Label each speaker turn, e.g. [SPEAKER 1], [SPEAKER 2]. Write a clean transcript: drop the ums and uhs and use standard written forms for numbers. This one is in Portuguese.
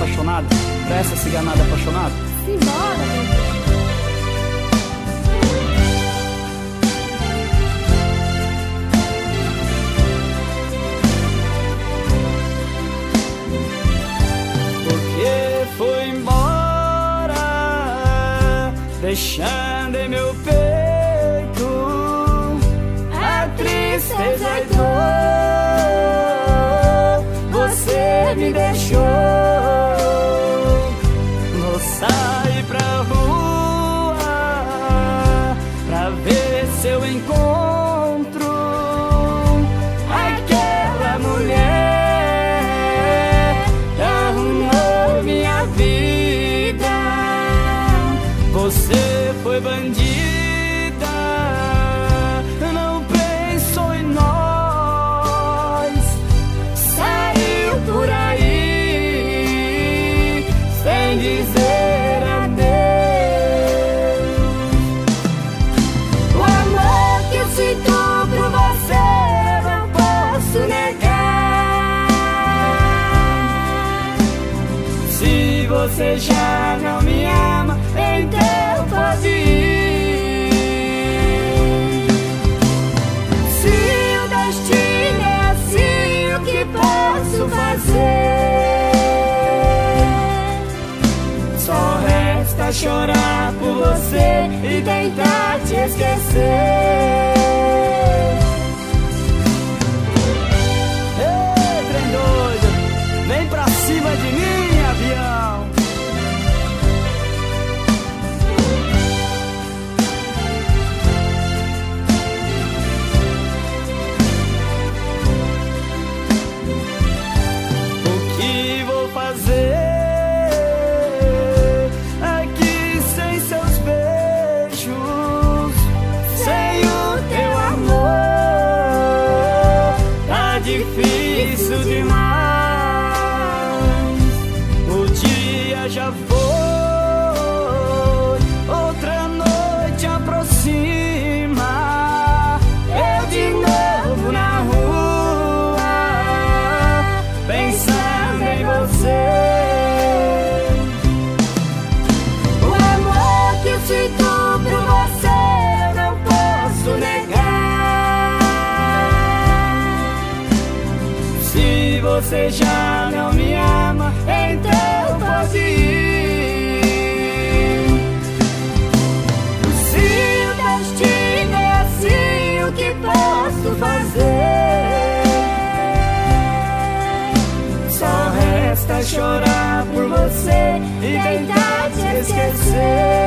[SPEAKER 1] apaixonado pra essa ciganada apaixonada?
[SPEAKER 2] Simbora, meu Deus.
[SPEAKER 1] Porque foi embora, deixando em meu peito a tristeza e dor. Você me deixou. Vou sair pra rua pra ver se eu encontro aquela mulher que arrumou minha vida. Você foi bandida, não pensou em nós, saiu por aí sem dizer adeus. O amor que eu sinto por você não posso negar. Se você já não me ama, então pode ir. Se o destino é assim, o que posso fazer? Só resta chorar por você e tentar te esquecer. Ei, trem doido, vem pra cima de mim, avião. O que vou fazer aqui sem seus beijos, sem o teu amor? Tá difícil demais. O dia já foi, outra noite aproxima. Eu de novo na rua, pensando em você. O amor que eu sinto por você eu não posso negar. Se você já não me ama, então pode ir. Se o destino é assim, o que posso fazer? Só resta chorar por você e tentar te esquecer.